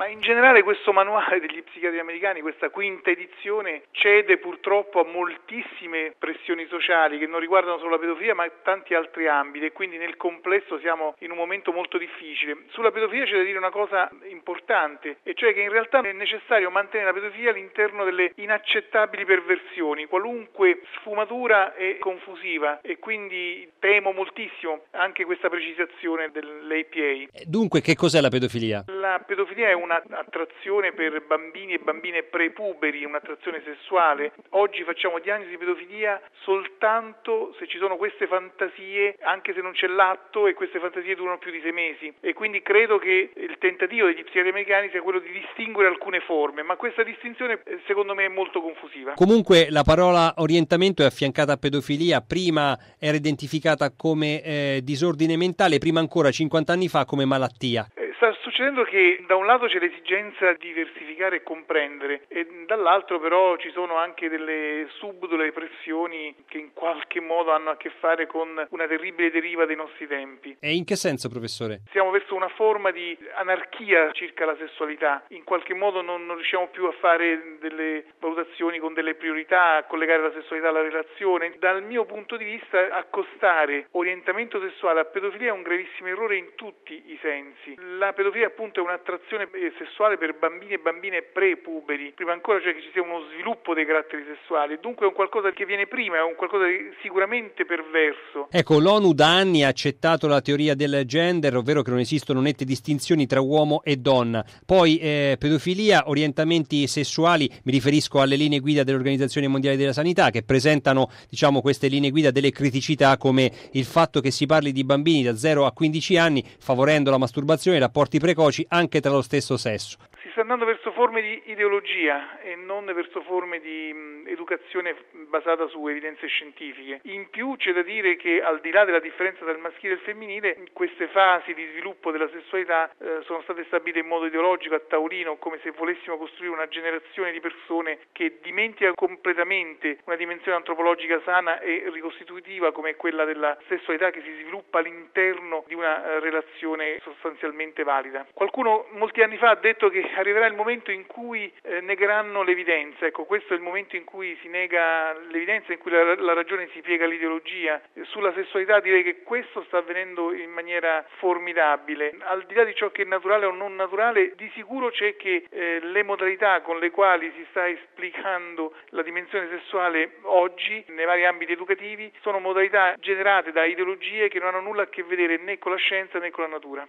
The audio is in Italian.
Ma in generale questo manuale degli psichiatri americani, questa quinta edizione, cede purtroppo a moltissime pressioni sociali che non riguardano solo la pedofilia ma tanti altri ambiti, e quindi nel complesso siamo in un momento molto difficile. Sulla pedofilia c'è da dire una cosa importante, e cioè che in realtà è necessario mantenere la pedofilia all'interno delle inaccettabili perversioni. Qualunque sfumatura è confusiva, e quindi temo moltissimo anche questa precisazione dell'APA. Dunque, che cos'è la pedofilia? La pedofilia è un'attrazione per bambini e bambine prepuberi, un'attrazione sessuale. Oggi facciamo diagnosi di pedofilia soltanto se ci sono queste fantasie, anche se non c'è l'atto, e queste fantasie durano più di 6 mesi. E quindi credo che il tentativo degli psichiatri americani sia quello di distinguere alcune forme, ma questa distinzione secondo me è molto confusiva. Comunque la parola orientamento è affiancata a pedofilia, prima era identificata come disordine mentale, prima ancora 50 anni fa come malattia. Sta succedendo che da un lato c'è l'esigenza di diversificare e comprendere, e dall'altro però ci sono anche delle subdole pressioni che in qualche modo hanno a che fare con una terribile deriva dei nostri tempi. E in che senso, professore? Siamo verso una forma di anarchia circa la sessualità. In qualche modo non riusciamo più a fare delle valutazioni con delle priorità, a collegare la sessualità alla relazione. Dal mio punto di vista, accostare orientamento sessuale a pedofilia è un gravissimo errore in tutti i sensi. La pedofilia appunto è un'attrazione sessuale per bambini e bambine prepuberi, prima ancora cioè che ci sia uno sviluppo dei caratteri sessuali, dunque è un qualcosa che viene prima, è un qualcosa di sicuramente perverso. Ecco, l'ONU da anni ha accettato la teoria del gender, ovvero che non esistono nette distinzioni tra uomo e donna. Poi pedofilia, orientamenti sessuali, mi riferisco alle linee guida dell'Organizzazione Mondiale della Sanità, che presentano, queste linee guida delle criticità, come il fatto che si parli di bambini da 0 a 15 anni, favorendo la masturbazione e i rapporti precoci anche tra lo stesso sesso. Si sta andando verso forme di ideologia e non verso forme di educazione basata su evidenze scientifiche. In più c'è da dire che, al di là della differenza tra il maschile e il femminile, queste fasi di sviluppo della sessualità sono state stabilite in modo ideologico a tavolino, come se volessimo costruire una generazione di persone che dimentica completamente una dimensione antropologica sana e ricostitutiva come quella della sessualità che si sviluppa all'interno di una relazione sostanzialmente valida. Qualcuno molti anni fa ha detto che arriverà il momento in cui negheranno l'evidenza. Ecco, questo è il momento in cui si nega l'evidenza, in cui la ragione si piega all'ideologia. Sulla sessualità direi che questo sta avvenendo in maniera formidabile. Al di là di ciò che è naturale o non naturale, di sicuro c'è che le modalità con le quali si sta esplicando la dimensione sessuale oggi nei vari ambiti educativi sono modalità generate da ideologie che non hanno nulla a che vedere né con la scienza né con la natura.